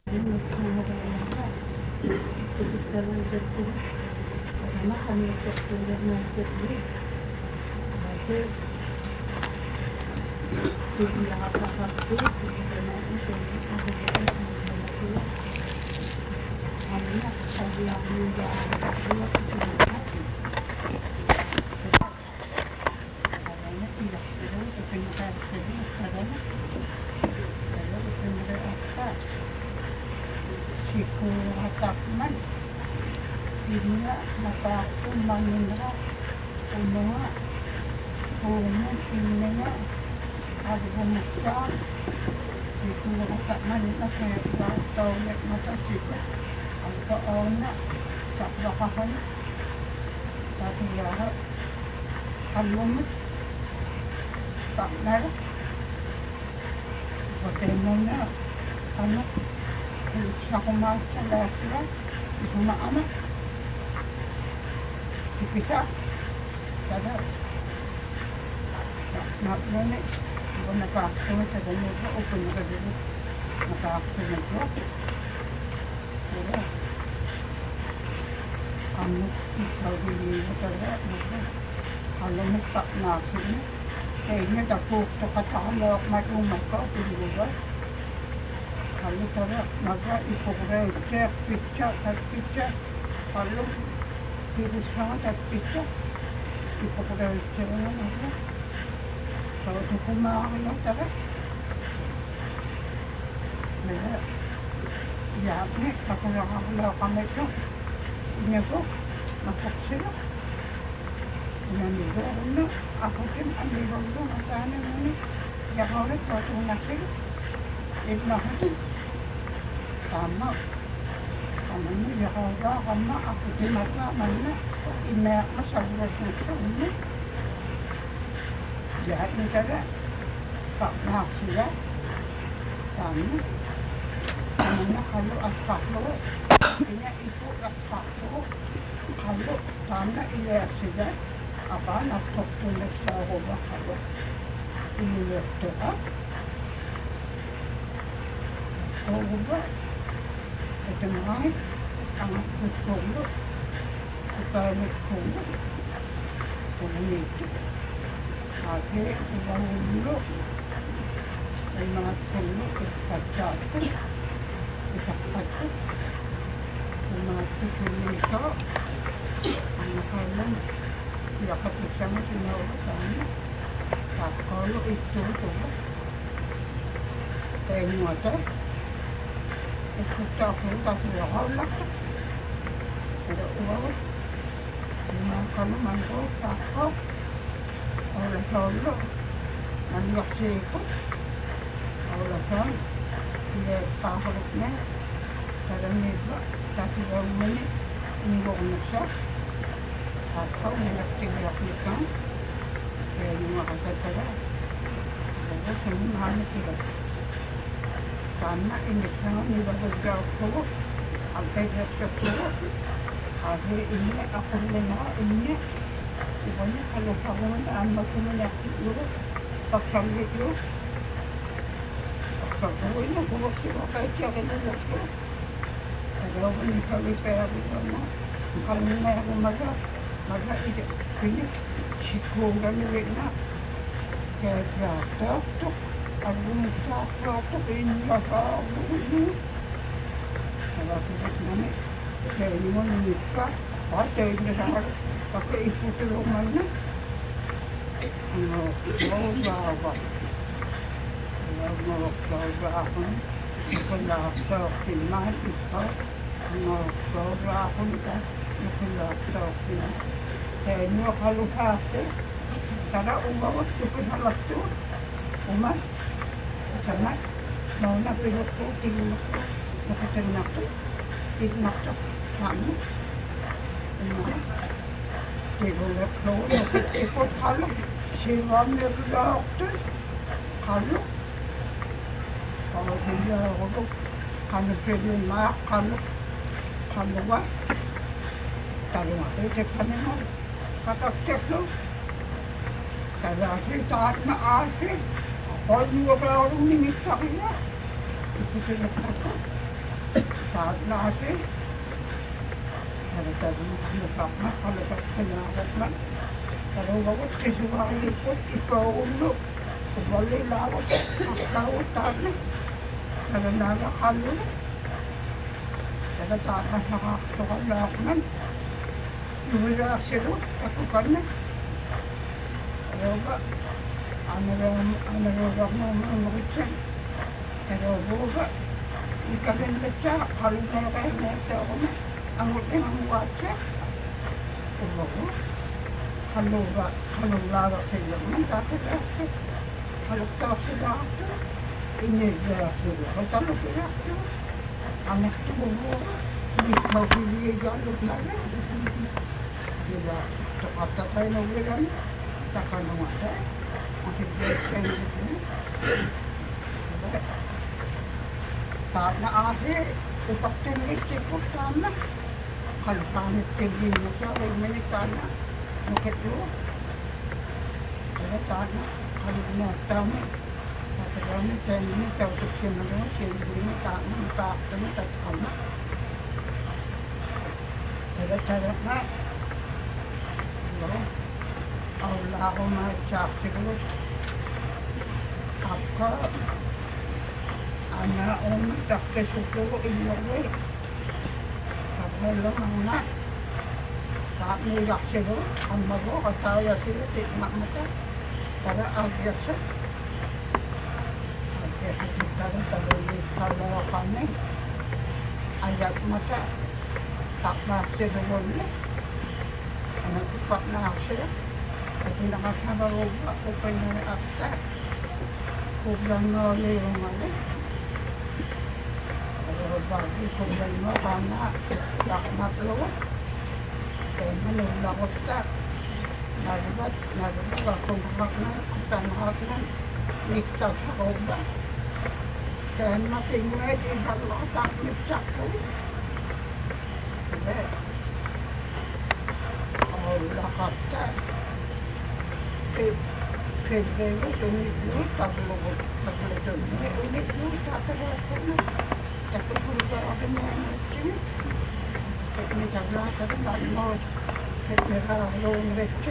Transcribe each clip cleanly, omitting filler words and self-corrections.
karena kami tertular nasib ini ada di belakang kaki di belakang itu ada yang hanya tadi yang muda dua kecil katanya tidak perlu kepentingan katanya kalau kepentingan apa siku hatakman sila makaku manindra umma umum innya ada bumukta siku hatakman na kaya tawag mata siku ang kaona sa bakahan sa silahat alumit partner hotel na ano sa kumain sa sila isumaama sikisa kada naknone ko nakakita sa ganito o kung nakadito nakakita na ko pero ano ikaw hindi mo talaga alam mo pa nasin mo kaya niya tapos ito katalak matumag ka pinuluba kalau talaga maga ipogray check picture at picture kalau hindi siya at picture ipogray check na maga kalau ito kumakaya talaga kaya yakin ako nakakalaw kami ito niya ko napaksila nanigo na ako din ang ibang doon ang tahanan mo ni yakorit ko ito nasila ibang ako din tama kami ni yakoga kama ako din mataman na imayak mo sa buwas na ito lahat ni tara paknak sila tama kami na kalo at kaklo kanya ipo at kaklo kalo tama ilayas sila apa nagpagtulog sa ako ba kalo inilekto ka ako ba ito mga ang kutulo kutalot kulo kumunito ate ubang ulo ay mga kulo ikatsato isakpato ang mga tutulito ang nakalang dapat isama sinawasana takolo ito ito kaya nyo ito ikuta ko kasi ako lakta pero uwaw yung mga kaluman ko tako ola solo nangyakse ko ola son hindi pakulot na kalamit ba kasi yung mani inggo ko na siya atau nilak-tilak nikan kaya yung mga kasatara kaya sinunahan sila karena ini sangat nilabagdaw ko ang kaya ko kasi ini ako nila ini iba niya kalupawan ang magkuminak siguro pagsamlit yun pagsabuhin na buwas sila kahit siya kinalap ko kaya ko ni kalipera dito mo kalmi na ako maga ide kini sikungan ulit na kaya grato album grato ini laka ulit kaya sabit namin kaya ini mo nikah pati na sa pakai iputulungan na ano mawawa mawawa ako nakalakta kimahan ito mawawa ako nito nakalakta kimahan kaya nyo kalupate tara umawat ko pinalakto umat sama mau na pinot ko tingin ko nakatingnak to tingnak to kami umat tingulak ko nakikipot halok siwam nilakto halok kalau dia ako kami pwede mak halok kaluwa kaluwa ito kami mo kataktik lo kasi taat na asi ako niyo ka ako ningit sa kanya ito tinagtako saat nasi ada nakakna kalabat kinakot man pero wawat kisuwali po ipaulo kubali lawat aklawat tani kada nalakalo kada tatas nakakasukan lakman lumira silo katukan na pero ba ano mo mamukitsan pero ba ikasin betsa kalunay kayo na ito ako na ang uting ang watsa ulo kalulaga sila man dati dati kalugtaw sila ito inibaya sila kaya talupaya ito anak ito bubo hindi ka pili galog na rin sila takata tayo na wilan takanumata makibiyay kayo dito saat na asi upak tingin sipos tama kalpanit tingin mo siya ay minitana nukit mo kaya tana kalugna tama katagami tayo ni tawag siya mga siya hindi tama napakta mo tatkama tara nga wala ako ma-chak siguro kapka ana takke suko ilaway kapka lang na saat ni yaksiro ang mago kataya sila tikmak mata tara agyasa tara talulit kalawa kami ayat mata takma sila wala nagtipak na sila kasi nakasabawag ako pa yung akta kublang noli yung mali pero bago kublang mo kama lakmat lo kaya malulakot ka naribat akong kutanhak na nikta sa kublang kaya matingwet ibalakot nipsak ko sabi lakat ka kaya ulit tablot ulit tataglat ko na tataglat ko akin na yung kaya may taglat ka na natmos kaya may kararong reche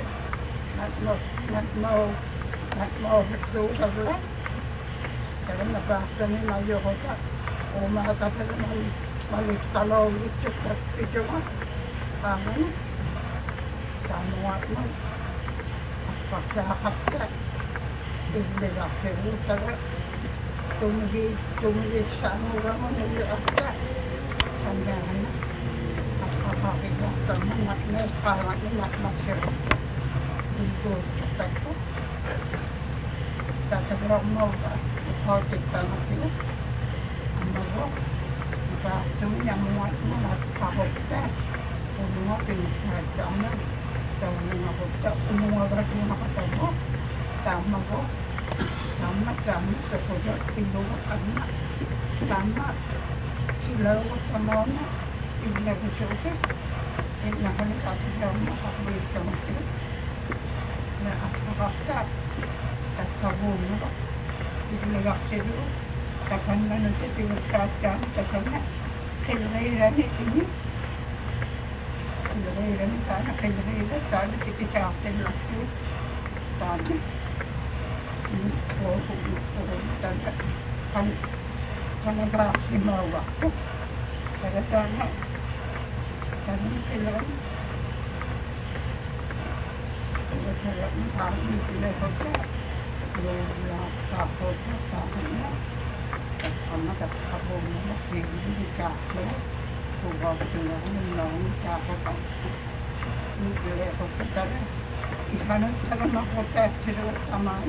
natmos ito taglat kaya nabasta ni mayo ko ta umakata na malistalaw ito nga pangan tamuat mo pasakap ka ibigak sila tara tumigit sa amura mo niliak ka sandahan na at kakakilak ka mo na parang inakmak sila dito sa tako tatagrak mo ba hautik ka na sila ang mago nakamuat mo nakakakot ka mga pinagdama tawa ng ako umuwagat mo nakatago tama ko tama sa kudat pinuwag na tama silaw ko tama na ibilagay siya kasi nakalikati siya makakabalik ka mati na at kakaksak at kabong na ibilagak siya doon takan na natin pinagkakak takan na kailangan ini kailangan sana kailangan sana tikisyakin lang yun sana sana kanagasimawa ko kaya sana kailangan kaya sarap ng kami pinagkaka yung kapot na sakit na at kamakakabong na hindi kako kubab sila ng lang kapot ang nagkaya ko katara ihanap talaga makotek sila at taman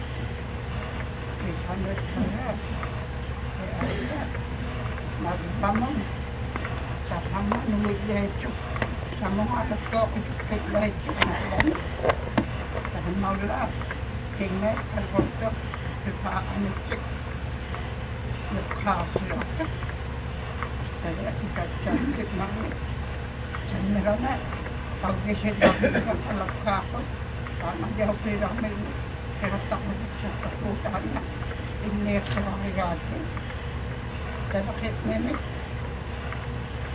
ihanap talaga kaya ayun magbamang sa sama nuwig diretso sa mga alas ko ikikit diretso na lang sa mawala tingay kalboto sa anisik nagkakasila kaya ikatsansik namin sa nirana pag-isip namin ng kalagkakot para di ako piramin pero takot sa kaputan na inersa ng rigati dahil bakit memit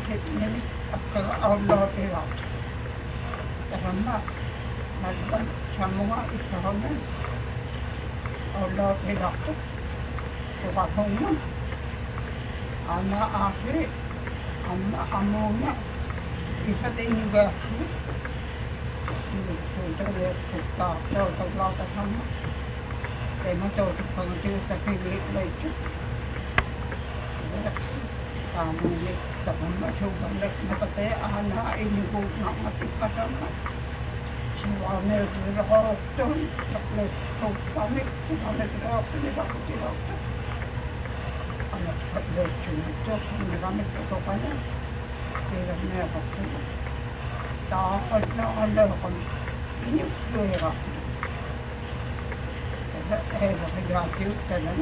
Nemi akkala Allah bilat. Karena nalban samunga isahanan Allah bilat. Subhanallah. Ana akhir, amma amona isa din gasi. Sudah kita tahu kalau kita sama. Tema tahu kalau kita tapi lagi. Kamu ni tak pernah coba lek mata teh anak ini bukan mati kadang. Siwana berdoa tu, tak lek kau kami kita lek berdoa ni tak tidak. Anak lek cuma tu kami tu kaya. Tidak ni apa tu. Tak ada kan. Ini suara. Ada berjatuh dalam.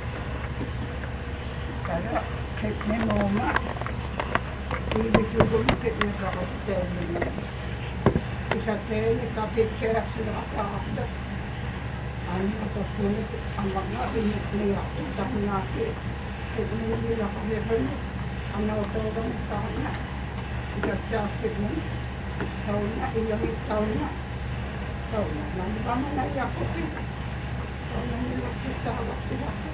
Ada keknya mama. Ini juga keknya karakter ini. Isatnya kapit kerap sudah ada. Anak pasti anaknya ini lihat tapi nanti keknya dia kapit ini. Anak orang ini tahunya. Jatuh keknya. Tahunya ini tahunya. Tahunya. Nanti kamu nak yakuti. Tahunya ini kita waktu.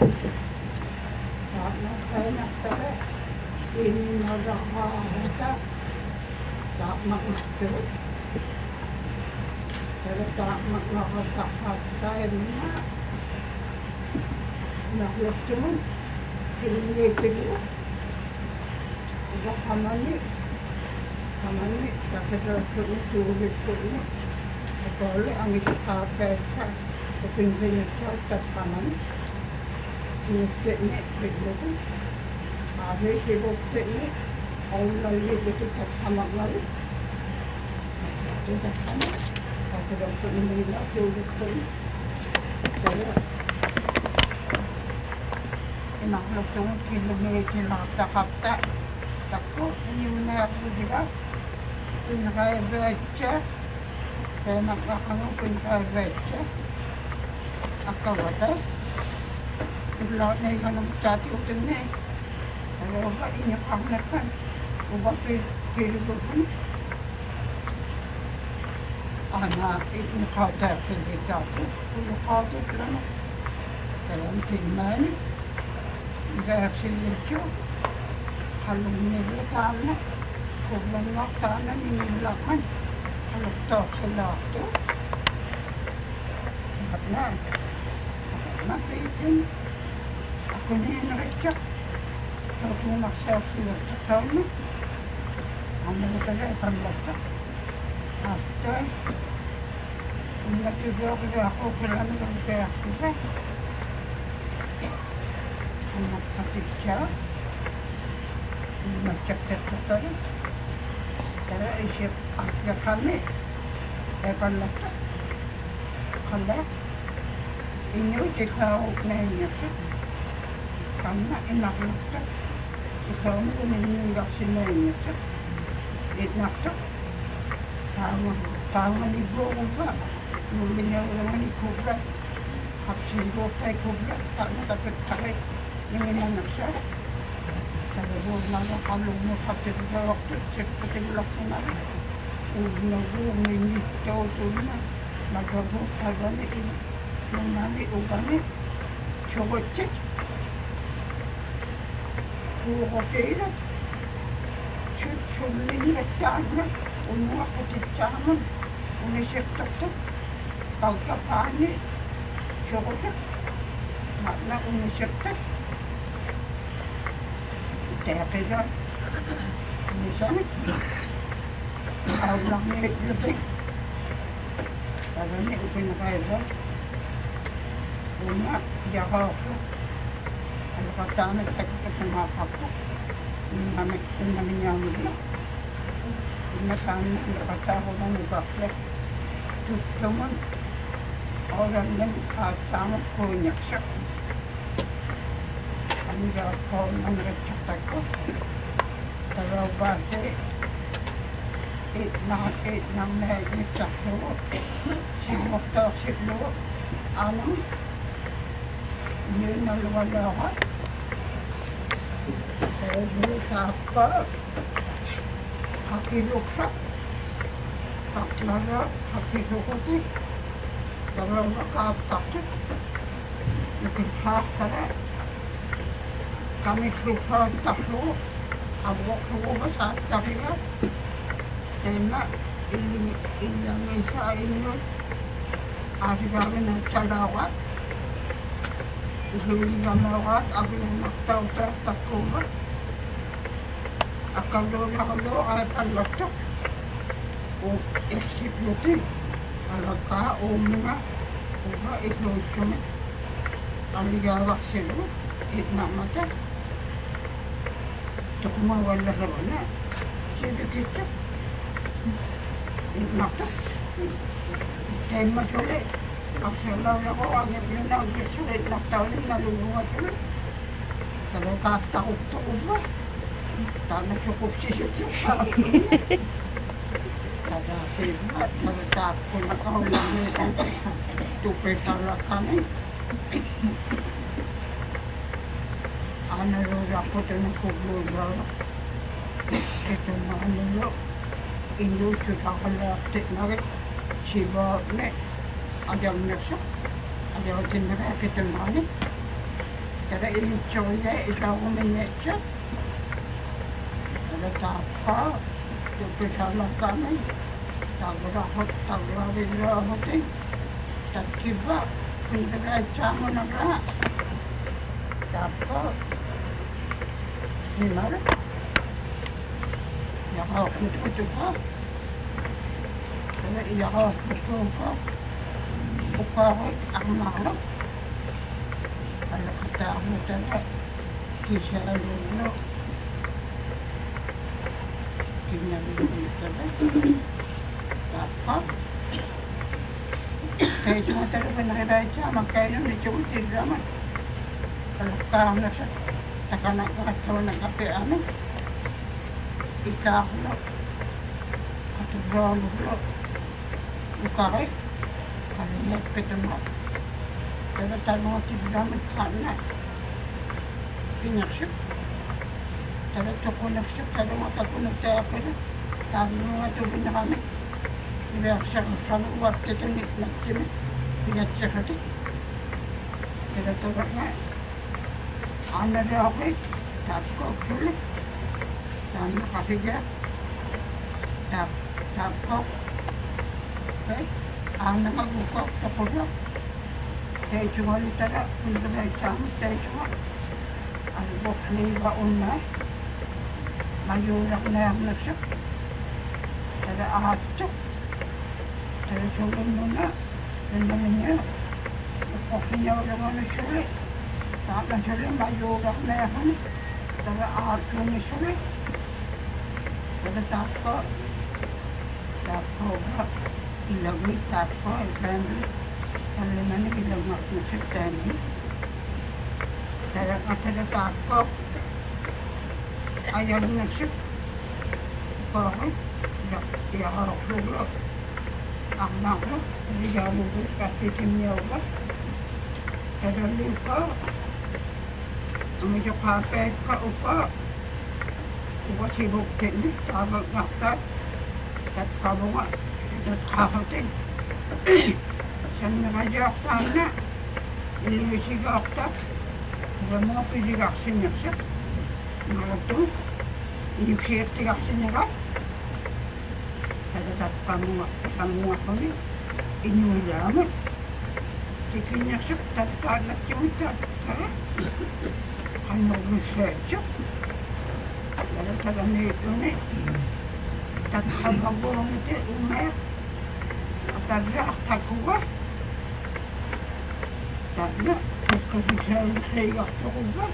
Karena saya nak tahu ini masalah kita tak maksud. Kalau tak maksud tak saya nak lakukan ini kedua. Jika kami tak terlalu sulit ini, kalau angin apa kepingin saya kami. Teknik begitu, ada kebab teknik, orang lagi itu tak sama lagi. Itu tak sama. Kalau doktor ini nak jauh pun, saya nak lakukan kilometer tak takut ini mana aku juga, ini saya baca, saya nak lakukan saya baca, aku ada. Lahat na yung anong dati utin na eh. Pero ba, inyakaknak kan. O ba, piligo ko na. Anak, inyakaknak hindi dati. Inyakaknak lang. Kaya ang tinman, i-vaccinate yun. Halong nila tala. Kung lang tala, ninilakan. Halong to sila ito. Lahat na. Napitin. Ako na yung nakityak. Ako magsasila sa taon. Ang mga taga isang lata. After, kung natibok na ako, kailangan ng kaya siya. Kung nagsakit siya, kung nagtsakit sa taon. Kaya isip, akya kami. Epan lata. Kala, inyo, ikaw na inyo siya. Karena enak nak, kalau ni nggak sini ni, enak tak. Tangan ibu juga, mulanya orang ni kubra, kapsin botai kubra, tak nak dapat tarik, ni mana saya. Kalau mana kalau mau kapsin waktu seperti lakukan, udah ni jauh tu na, nagabu kalau ni nanti ubahnya coba cek. وغفيرة شلين التعمل ونوقت التعمل ونشكتك أو كفاني شغلك معنا ونشكتك تأخذ نسانك أو لغني يطيق فلني أبن غيره وما يغافر الغطانة تكتك ما خطك إنما من يوم الله المكان الغطاه من غفلك تسلمون أولا من خاصام كون يكشف أمير القوم من رجحتك تلو باسي إتنا مهج نفتحلو شيء مختاصف له أنا như nó luôn đó. Thế như thả phở hakiluksa, taklara, hakilukuti, talawna kaaptaktik, nukikhaastara, kamikluksa taklu, awokluwa saattakika, tema ilangisa inyo, arigawin ang salawat, iluligamawat, abilumaktaw takuwa, akalulakalo ay palaktok, o eksipluti, alaka o mga uba itlog kami, aligawak silo, itnamata, tukumawala sa wala, sibikita, itnakta, tema sulit, aksalaw na ko, agad yun na, agad sulit, naktaw rin, nalulungat ulit, talaga takot-takot ba? Tama cukup sisip-sip Tada sila, tada ko na kaulang nito tupe tala kami. Ano rin ako ito na kubluga. Ito na nilo. Inuso sa kalaktik na rin. Siba ne. Ayaw na siya. Ayaw din na rin ito na rin. Tada inuso niya, isaw ko minyetsa. Tapa, tupi salah kami, tagrahot, takiba, pindaray sama nagla, tapa, himar, yakaw kutu ka, yakaw kutu ka, ukawit ang malak, alakita mo talaga, kisalo Tapa. Kaya cuma talaga nakibaca, magkainom ni Chuti naman. Kalakam na siya. Taka nagkatawa ng kape amin. Ikaklo. Katubralo lo. Ukay. Kaliyat pito mo. Kaya tanong at naman kana. Pinaksyok. Talaga ko nagsyak, salamat ako nagtayakira. Tama nga ito na kami. Nilaksak sa uwak ito nagtimi. Pinatsyak ito. Tinatawag nga. Ano na ako eh. Tap ko actually. Tama kasi niya. Tap ko. Okay. Ano mag-ukok. Tapos lang. Kaya cuma litara. Hindi na isamot. Kaya cuma. Ano po kanibaon na eh. Mayurak na yung nagsyak. Tara ahatsak. Tara sulan mo na. Yan naman niya. Kasi niya ulang ano sulit. Tama sulit, mayurak na yung tara ahatsak ni sulit. Tara tapo. Tapo ba? Ilagay tapo. Family. Tara naman ilagay na sa family. Tara ka tara tapo. Ayaw na siya. Bakit? Iyaharap lulo. Ang nako. Hindi lulo kasi simyaw ba? Pero luka. Ang medyo kapit ka upa. Upa sibuk din. Tabag nakta. At kabo nga. At kakating. Saan nakajak na? Iliwisigak ta. Kaya mga pisigaksin niya siya. Mga ito, inyuksirti kasi nila. Tatatat pamunga kami, inyulaman. Tikin niya siya, tatalat yung tatara. Ano research? Tatalat nito na eh. Tatabagong ito, umayak. Atarak, takuwa. Tana, kasi sa takuwa.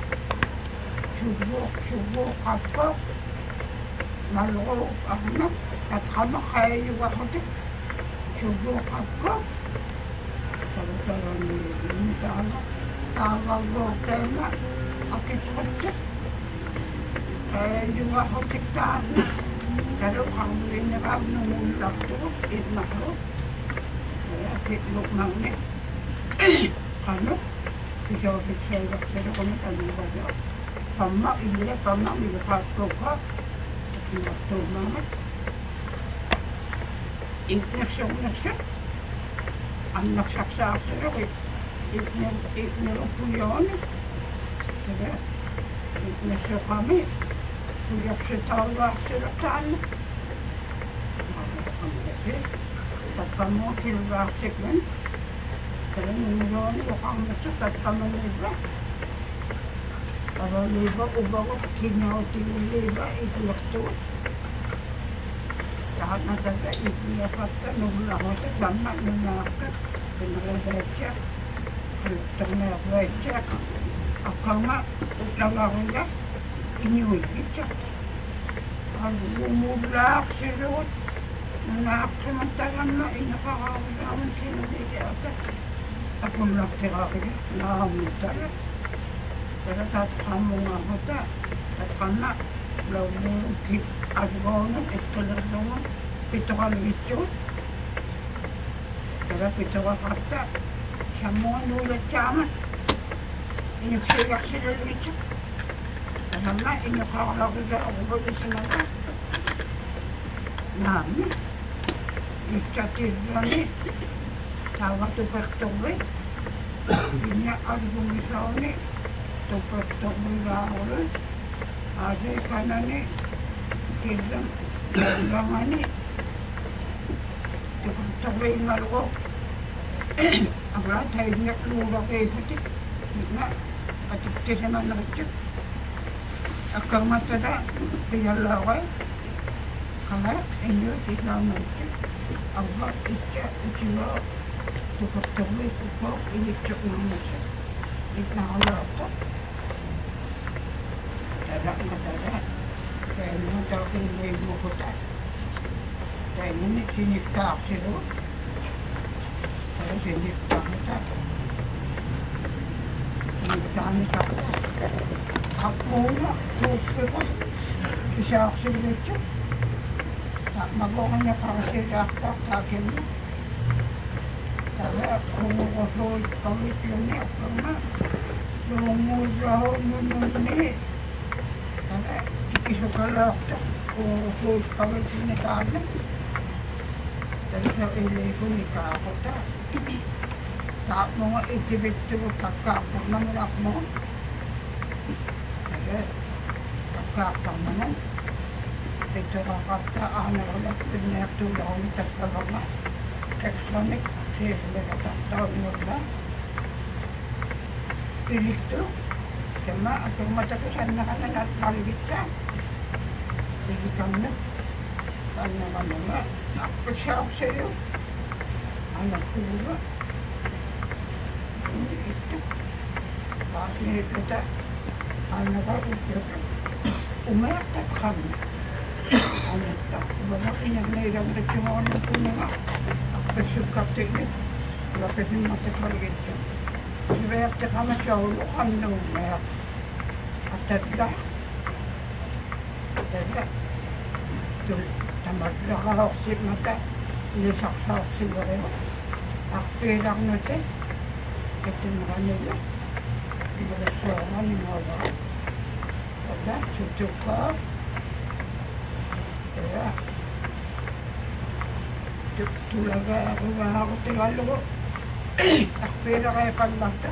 Subok kapok, naloko ako at kama kaya yung ako din. Subok kapok, tala-tala ni tala, tawag ko tema, akit-akit. Kaya yung ako tiktaan na, pero kang linarab ng ulak to, itnako. Kaya kitlok ng ni, ano, isawabit sa ilak, pero kami tanong ba dyan. Pama, hindi, pama, nilapatko ka. Ilahtuumaangat iknassugnassa annaqsarsaarsiluq iknaluppuyooni taga iknassuqami kuyarsitaaruaarsilertaanna amasi tatqammuq kilvaarsiklan talanimuluani uqarmassa tatqamaniiva avaliiva uvagut kinautigulliiva ikuertugut taanataga ikniafatta nullaqata samma nunaaqta pinrevaitsa qalutterneervaitsa aqqarma utlagaruga iñuikkitsa alumullaarsilugut nunaaqsimattaramma iñaqaraarullaamun sinulisiaata aqullartiraariga naarmittara tara tatqammungaarruta tatqamma laulleukki asgoonun ikkelerlumun pitoqalugitsugut tara pitoqaqarta sammunga nuulatsaama iñuksiigarsilulugitsu taramma iñuqaarlarula urulisinaga naammi ikkatirrani taavatupertorvit iña argungisauni tupertorvigaarulus aasikanani kirrangani tupertorviingalugu aglaataiñak luuraqiikutik ina atiktisimanneritsu akkarmattada piyallaagai kala iñuut islaamuutsu agga itsa itigoo tupertorviikukoo iñitsuqmannassa itnaalaarta tadaqmatara tainmataqilleeguquta tainani sinikkaarsilugu tara sinikkaarta sinikkaarnikarta appuuna kuuppiqa isaarsilugitsu magoqañaqarsilaartaartaakinna tara umuqusluit qagitluni aqqarma luunguurrahunnunni tara tikisukalaarta umuqusluit qagitluni taanna tara ileikuni kaaquta taaqmunga itibittugu kakkaartarnamunaqmunga tara kakkaartarnamun pitoqaqarta aanerulaptinniartuulauni tattavarna kakslanik siirleqatartaunulla iliktu sama akkermatakasanneqananat qaligitsa ilikanna anneqanama aqpissaarsilu anakkuuga ittu taasniilluta anneqarutluta umeartatqarna anetta uvaqiñarniiramritsugoonnukkunnga aqpissukkartiknik lapisimmataqqaligitsu iveertiqamasaulu qannuummeaq atalla tul tamatlaqaorsimata ilisarsaorsilerigu arpiilarnute kittunneqanilla ivelassoornanimoolaa talla sutukkaa tara tulagaarugaarutigallugu arpiilaqeeqallarta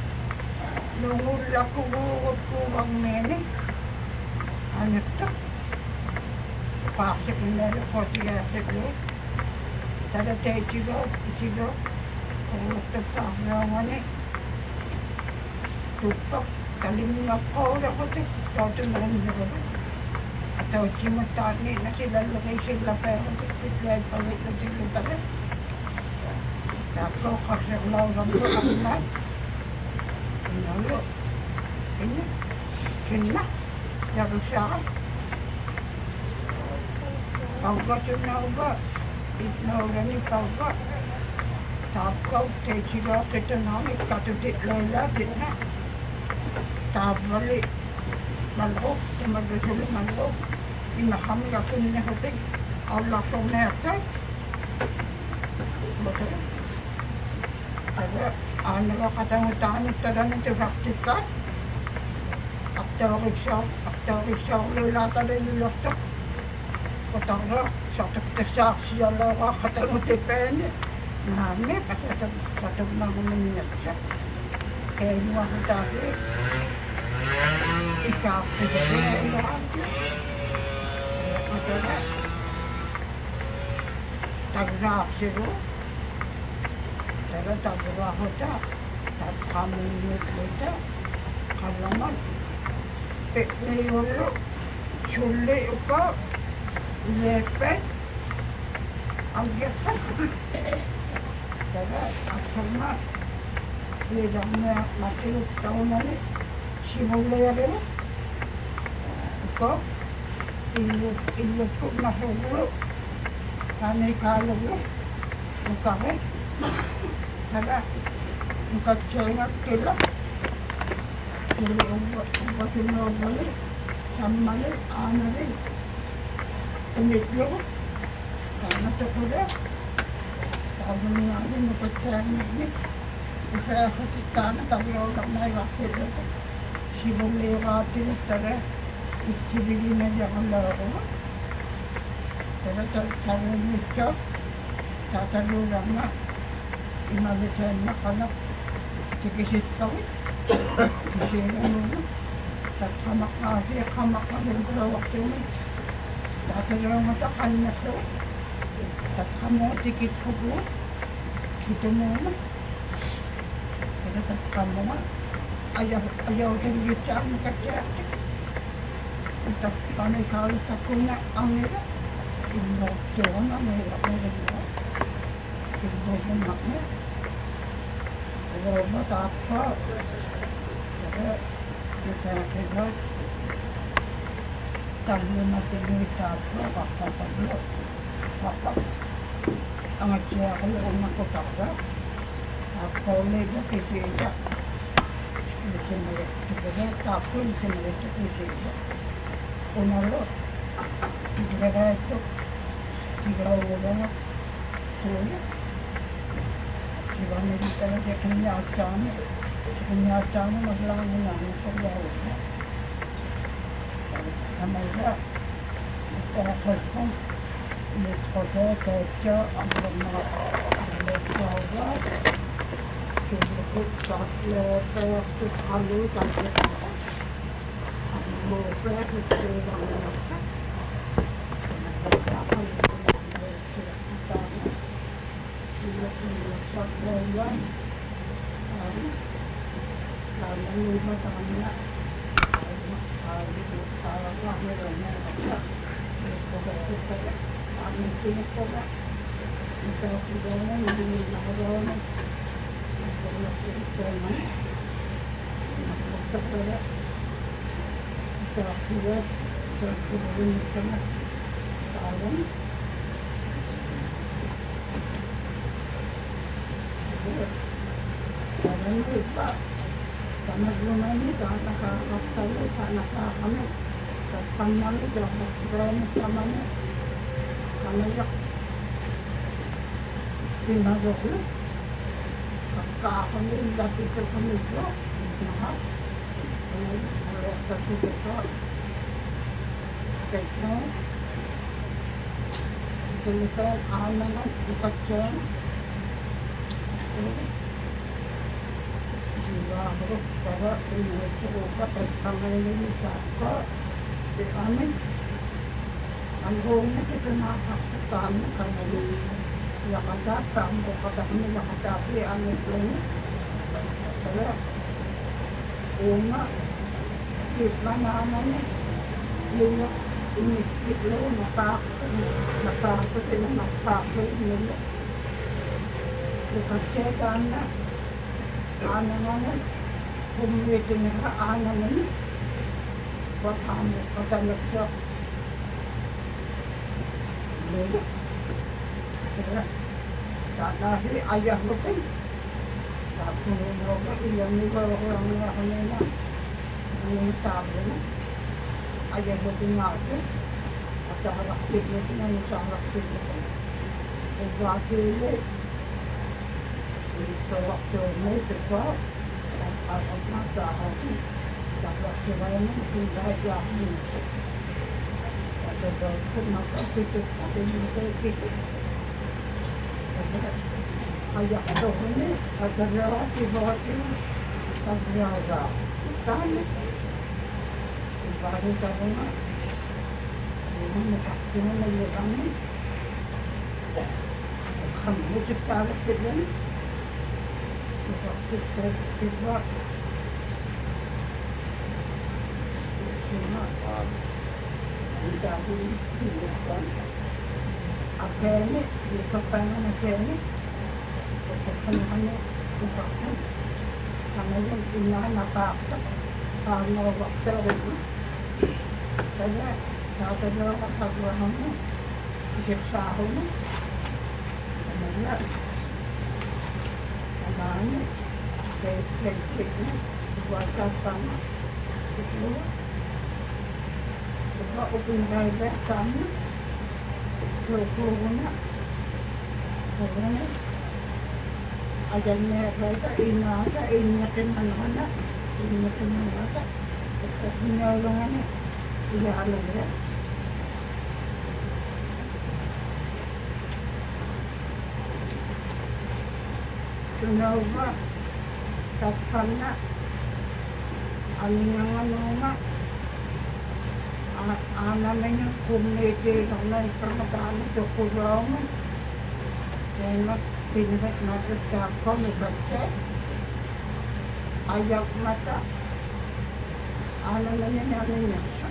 lungullakkuguuqutkuuvagmiini anekta qaarsiqinnalu qotigaarsiqlu tara taitsigoo itsigoo uruttaarnaungani tuppaq talingaqqoolaqotik tautunneqinnerugu atautsimuttaarni nasilalluqiisillapeerutik pitlaitpagitlutiklu takkoo qarsiqlauramlu aqnaat innalu inna kinna yarusaqa paugatunauga itnaurani pauga taakkau teitsigaa qitunaani katutitlailaatinna taavvali malqu tamarrusulu malqu imaqamigakunnehutik qaullarsorneertai motara tara aanneqaqatanguttaanuttalani tusartikkaat aqtaorikssaarluilaatarilullertoq Kotara satu saksi Allah kata ngutipeni name kata satu namanya kayak nuah tadi ikap itu lagi kata tagraf siru tagraf hoda tak kamu lihat hoda kalaman pekniulu sulit uka lepet agak Kaya akhirnya birangnya mati tahun ini simulya rin ito ilog ko na hulo kanay kalog na kami kaya katsayang kila kili ubat sinobali samali ana rin umidyo kaya ito ko rin sabi niya rin katsayang ni Saya ketika tahu orang naik waktu itu, sibuk lewati terus ikibina jangan lalu, terus tahu nikah, tak tahu orang imagitan nak sedikit tahu, disini dulu, tak kamak kalau waktu ini, tak tahu orang tak kena tahu, tak kamu sedikit kubu, kita mana. At kamu ayaw din kita ang kakyati. Ito kami kalit ako na ang nila. Inokyon ang nila na nila. Inokyon na nila. Pero matapa. Pero kita kaya tayo natin yung itapa. Papapaglo. Papap. Ang atya ko yung nakutara. Kalau itu tidak, sebenarnya takut sebenarnya itu tidak. Menurut negara itu tidak orang sulit. Jika kita lihat kenyataan masalah ini terjadi. Karena kita kerja di kota kerja ambil jawab. Sebut coklat, itu halu coklat, halu berat itu banyak. Coklat, lalu lima tahunnya, kalau lahirnya, kita sudah mengalami karena belum ini karena kami kami jangan samanya kami pindah dulu kami tidak bisa pemikiran mahal oleh tertutup kerja kemudian anak kerja jiwa buruk cara ini coba pertama ini tak diamin anggungnya kita nak pertama karena ini yang ada tamu kata kami yang ada api amin ini terus umat kita namanya lihat ini itu maka itu tidak maka ini kita cek anak kemudian anak ini buat kamu kata mereka ini karena ayah betul aku mau yang ni kalau orang yang ini tahu ayah betul ngaji atau anak kecil yang sangat kecil buat ini waktu ini cepat apa masa hari dapat semuanya sudah jadi Kumakakitik natin yung titik. Kaya ito kami, at darati-bati sa biyaga. Tama. Ibalik ako nga. Hindi nakakita na kami. Kami nagsasalat sila. Nakakita. Ang dahil hinupan. Akene, ito pa naman akene. Ito pa naman ipakin. Kami yung inanapakta. Paano wakta rin mo. Kaya, nakatalaw ka pagwahan mo. Isipsaho mo. Ano yan? Amani. Kaya mo. Iwasan pa mo. Ito. Diba, upinay-bay kami. Loko na. Kaya na. Ayan na kaya inaka, inyakin na. Inyakin na. Ito hinyalangan na. Iyalang na. Tunaw ba? Tapal na. Aling ang ano nga. Ana na niya kumiti na ikarmadaan ito kulong. Kaya pinibit natin sa ako, may batse. Ayaw mata. Ana na niya namin niya siya.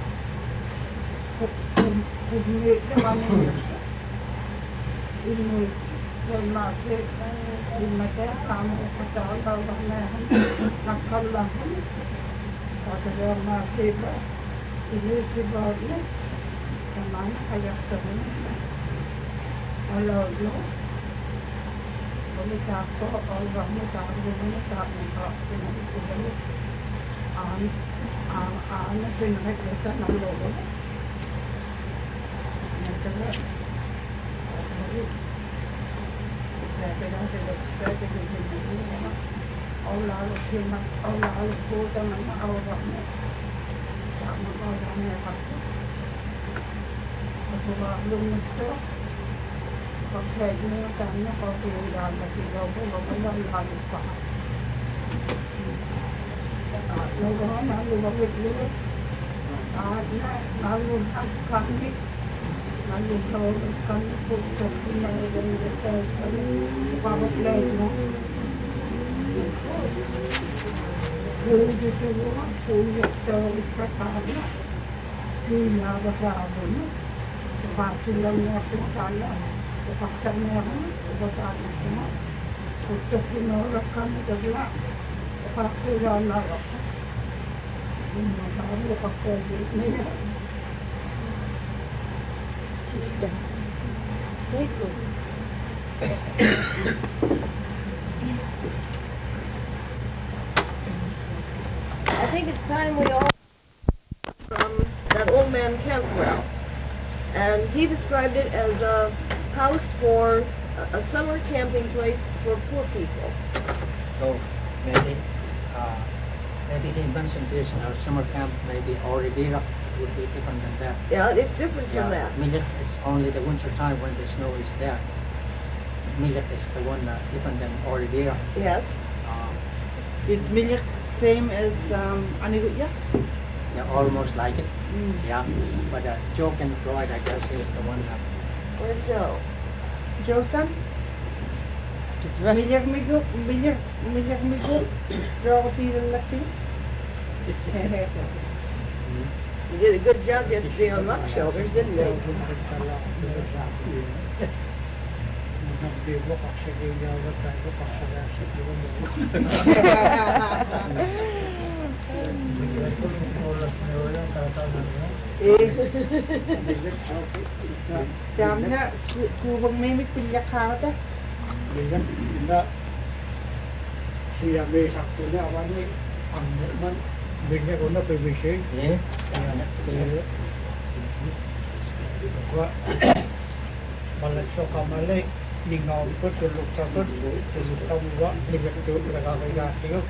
Kumiti namin niya siya. Inuit. Kaya mati. Imate, kamo katalaw na yan. Nakalahan. Kaya mati ba? Inuitibag na. Naman, kayak sa mga. Alaw no. Balik ako, orang mo, tayo mo, tayo mo, pinag-ibig. Ang pinag-ibig ng logo. Nagtaga. Pwede din. Ang lalo po ng aura mo. Tama ko lang niya kasi. Pagbabalong nito. Pag-head niya kanya, pag-ilalasigaw ko, walang lalo pa. Nagawa na, lumawit-luwit. Nalulag kami. Nalulawag kami po sa pinagandasal kami. Pagbabalay mo. Hindi siya sulit sa kasama. Pinagasabo mo. Pati lang niya kung sana. Kapaksan niya mo. Kapasama ko mo. Kung sinura kami gagla. Kapakula na ako. Yung mga kapagpagit niya. Sister. Very good. I think it's time we all from that old man Cantwell. And he described it as a house for a summer camping place for poor people. So maybe he mentioned this summer camp, maybe Oridira would be different than that. Yeah, it's different from that. Millet, it's only the winter time when the snow is there. Millet is the one different than Oridira. Yes. Is milk same as Aniguya? Yeah, almost like it. Yeah, but Joe can provide, I guess, is the one. Where's Joe? Josan? Milk migo. Roti lalaki. You did a good job yesterday on rock shelters, didn't you? Dám na, kubang may pilyak ka ta. Dengan tidak siap besaknya awalnya anggaman banyak orang PVC Yeah. gua malakso kamale ningaw ko tulog tawa dengan tu nakakayati ko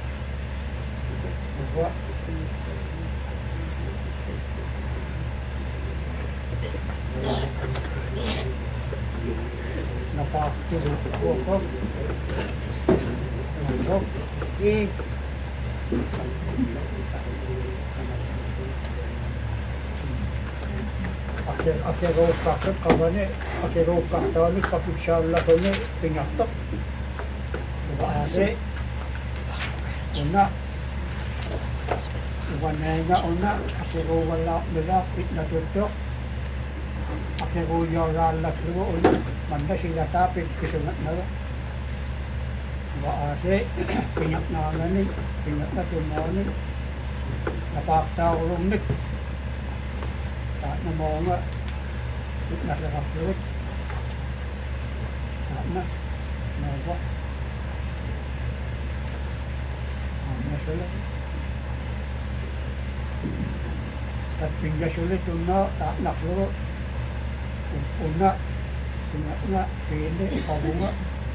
gua napakatulog ko. Ano? Eh, Akirokakit kabane, akirokakitani pakisyalakone pinyatok. Baase, una, uwanenga una, akirowala nila pitnatutok. Akiroyalalak luwa una, manda sila tapit kisungat nila. Baase, pinyak nanganin, pinyak na tumanin, napaktaulungnik. Saat na mo nga, nasa kapluit. Saat na, nawa. Ano sila? At pingas ulit, una, saat na kapluit. Una, pingat pili, pabunga.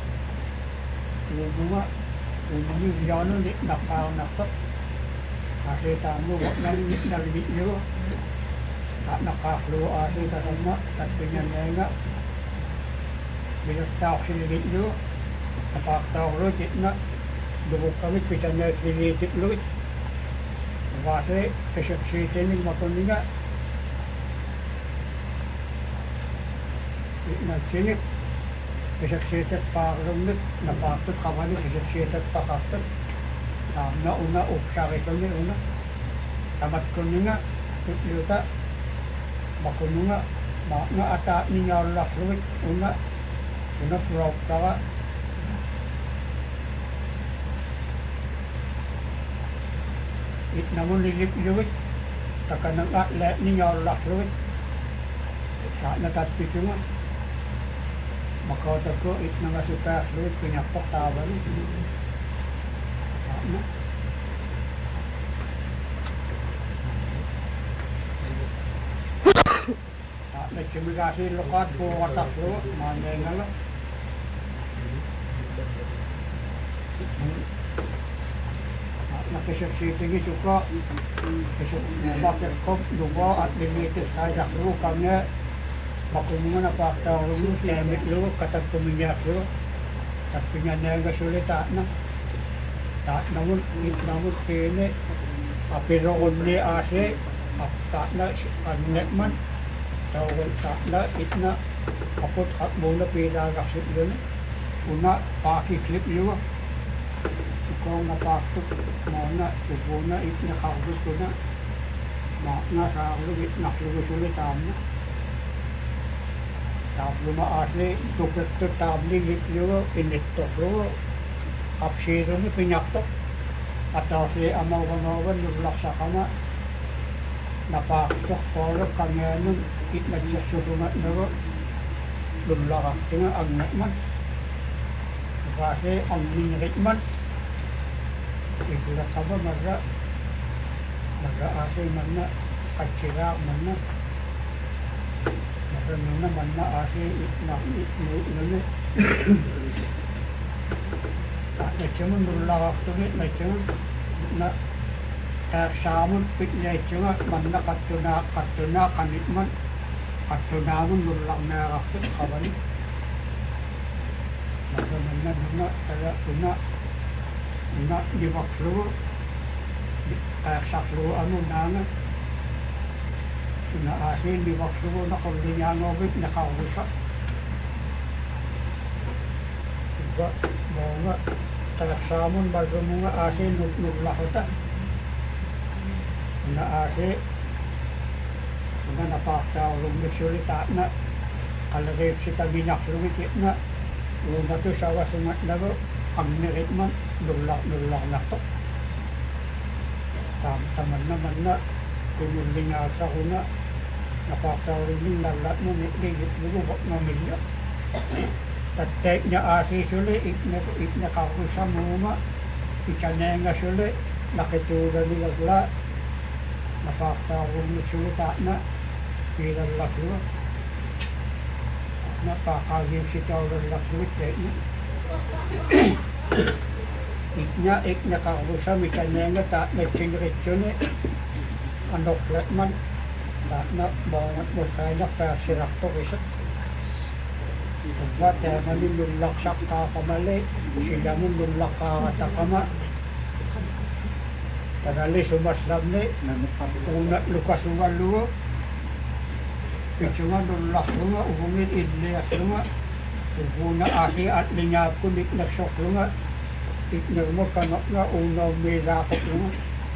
Bunga, bunga, yano, nakaunatok. Kasi tamo, wag nalimit nyo. Tak nakakluwa asi sa sama at pinyanenga. Binagtaok sinilit nyo. Napaktaok luit na. Dubog kami, pisanya sinilit luit. Kasi, kasyaksitin ng matuninga. Nagsinik. Kasyaksitin pakalumit. Napaktot kamali, kasyaksitin pakaktot. Na una, upsari ko niya una. Tamat ko niya nga. Yuta. Makuno nga ata niya lakluit una prop ka it naman lilip-liwit taka ng atlet niya lakluit sa natatpito nga makauta ko it na nga superfluid pinapok taba rin na nagsimigasi lukat po watak lo, manday nga lang. Nakisip-siping ito ko, bakit ko lugo at limitis sa daklo kami, makumunga na paktawang lo, temit lo, katag puminyak lo, at pinyanega sulita na. Tak namun, it namun pili, apiro unli ase, tak na, anet man, tawag takla, itna, kapot muna pinagasit doon. Una, pakiklip nyo. Ikaw napakot muna, ubuna, itna kakabot ko na. Nasa ako, naklubos ulit tama. Tablo maasli, tukot to tabli, lip nyo, initok lo. Kapsiro nyo, pinyaktok. At asli, amaw-amawan, luglak sa kama. Napakot, polo, kanyanon, it nagsusumat na ro. Luglakak nga ang man. Kasi ang minrit man. Igulat ka ba maga-asay man na katsira man na. Marami naman na asay itna. Nagsimun luglakak tulit nagsimun na samun pitnya itu man na katuna kanit man. Katunamun lulang na rakit kabalik. Nagsaman na kaya una di baklo saklo ano na una asin di baklo na kulinya ngobit nakausa. Diba mga talaksamon bago mga asin nuglakota. Una asin na napaktaulong nagsulita na kalagay sita binaksulungit na una to sa wasungat na ro ang nirit man nulak na to taman naman na pinuling asa ko na napaktaulong yung lalat mo nigit lulubak na milya tatek niya asi suli ikna kakusa muma ikanenga suli nakitula nilagla napaktaulong nagsulita na bilang lakluwa. Napakaging sitaw ng lakluwit eh. Ikna kakulusa, mikanenga, nagsingritsyon eh. Anoklat man. na bangat mo kaya sirak to isa. Ugat mani nulak sak kakamali, sila mo nulak kakatakama. Tarali sumaslam ni, una lukas unga luwa. Picunga nulak lunga, uhungin idlias lunga. Una asi at linyapon nagsok lunga. Ikner mo kanok nga unaw may rakot lunga.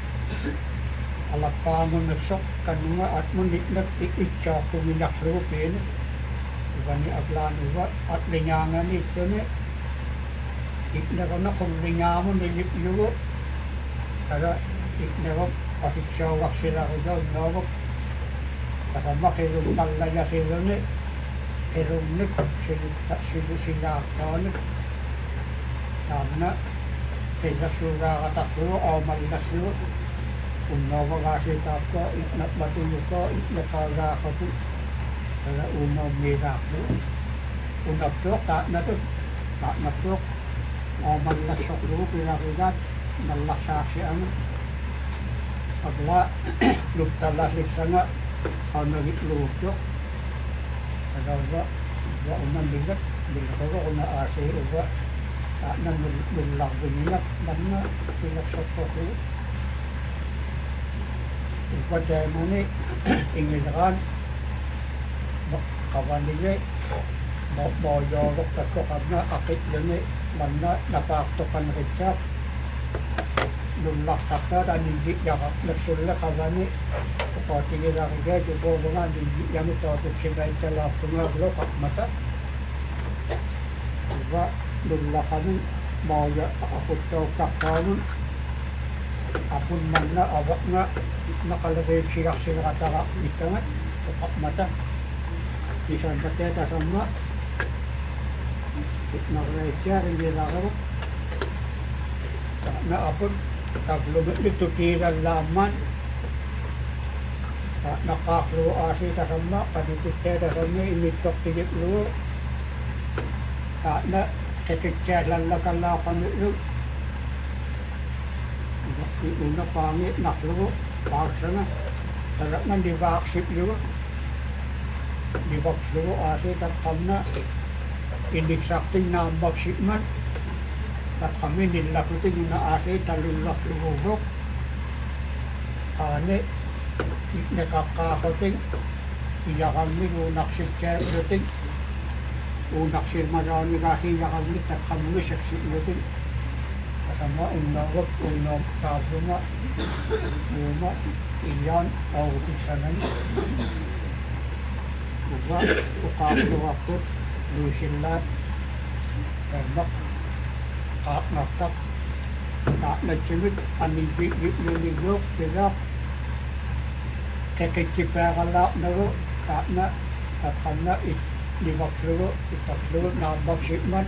Alapa mo nagsok kanunga at mo niknak ikitsa kuminak lupin. Iba ni aglan uwa at linyangan ito ni. Ikner ko na kung linyamon nilipluwa. Kaya ikner ko pasiksawak sila ko daw nawak. Kasama kilong talaya sila ni. Kilong nik sila kaonit. Tama kaya sura kataklo o malinaslo. Kung nawagasit ako, iknak matuyo ko, iknak kagakot. Kaya unaw miraklo. Unap to, tak na to. O malasok lo, pinakigat, malasasi ano. Pagla, luptalasik sa nga, o nagitlo to. Kaya ba, unang bigat, bigat ko na asi, uwa. Tak na nulak bininak, na pinaksok ko ko. Ipad dahil mo ni, ingilakan, kawan nila, mayorok tatlo karna, akit yun eh, man na napaktokan ritsak. Nulak takta, hindi yakak nagsulak kawan ni, kapati nila kaya, jubo mga, hindi yan ito, sila italap nga blo, kakmata. Diba, nulak kami, maya, akot daw kakawan, apun man na awak nga nakalagay siyak sila kataka ito nga kapak mata isang kateta sama nakalagay hindi lakaw na apun taglubit nito tiran laman nakaklo asi tasama kadipit teta sama imitok tigit luo na kekikya lalakalaw kami luo una pangit naklo paksa na tarak na di baksip juga di baksip asi tak kamna indik sakting na baksip man tak kami nilakutin na asi talulak lubog kane nakakakoting iya kami unak sip kaya ulitin unak sip marami kasi iya kami tak kami seksi ulitin kasama unawag unang sabunga uma iyan autik sanay uba ukakluwakot lusilat emak kaknatak kaknatsimit anibigip nililok pirak kekitsipakala naro kakna kakana itakluwa nabaksikman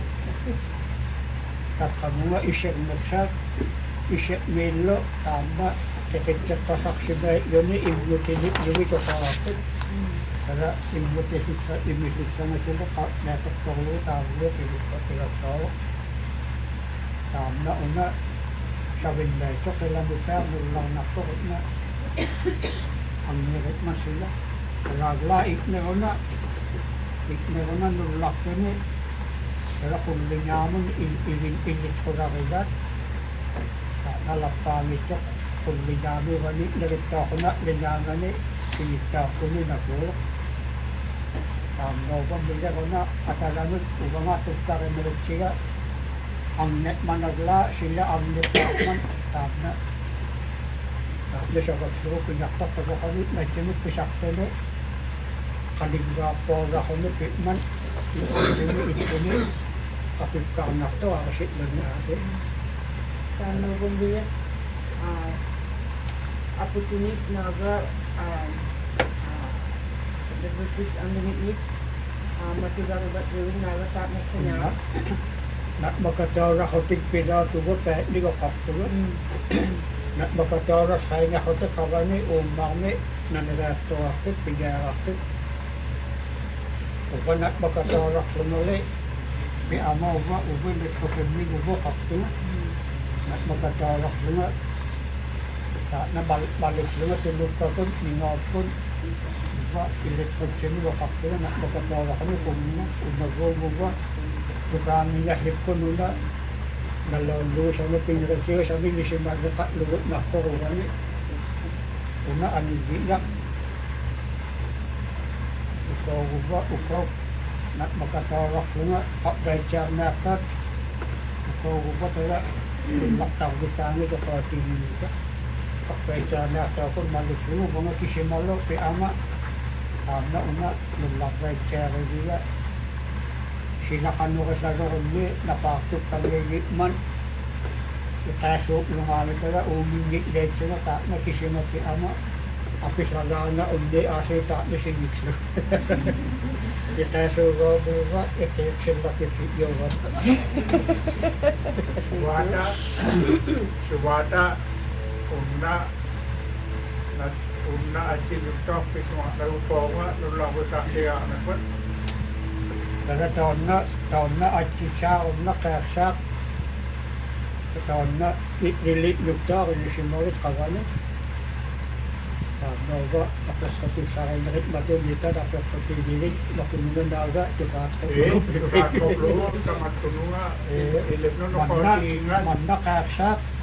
kakamua isyak nagsak, isyak melo, tama, kekitsak pasak siya yun eh, imutinip yun ito sa akin. Kaya imutisip sa imisip sa na sila, netok tolo, talo, pilagsawa. Tama, una, sabing na ito, kailan mo pa, mulang na ito, na ang nirit man sila. Kalagla, ikna una, nulak yun eh. Pero kung linyamon, ilit ko na rin yan. Nalapangit siya. Kung linyamon, narita ko na, linyaman eh, pinita ko ni nagulok. Tama ba, bila ko na, at alam mo, uba nga, tugtari meron siya. Ang net managla, sila ang net man, tama. Tama siya, pagsuko, pinaktak ko kami, nagsimit ko siya ko no. Kaligwa po ako no, pitman. Ito ni, kapipkaan na ito, akasit lang na ate. Sana kung biya, aputunit naga, nagbutis ang lumit, matigarubat rin naga tapos kanya. Makatara ko tigpinato ko, kahit hindi ko kaptulo. Makatara sa nga ko ito, kawani, umami, nanagato ako, pigara ako. Uba na makatara ko muli. May ama uba, uba ko kami uba kapto. Makatara ko nga. Na balik ko nga, tulog ka ko, ningapon, Ba electric sini waktu nak berkata kami kumna unago ba kami ya hipko nuna nalalu sama pinrasyo sabi ni si Marga lugot na ko rani una anigiyak ukaw nak makatawak nga pakdaychar nakat ukaw tala maktaw ditangit o katingin ka pakdaychar nakat ko malusulu mga kisimalo pe ama na una lumagay tsara dia sinakano ka sa roon ni napakot kagigit man itasok lumamit ka umingit dito na ta nakisimot si ama apis lagana undi asay ta ni sinix na itasok ko buka itik sila kipit Suwata una aja juga pisma lalu bawa lalu lalu tak dia anak pun Daga tahun na aci sa na kaksak tahun na ililit yukta kung simulit kagano tahun ba akas kapit sa akin nakit matumita dapat kapililit makununan daga tukat tukat ko luo kamat tununga ilip no no man na kaksak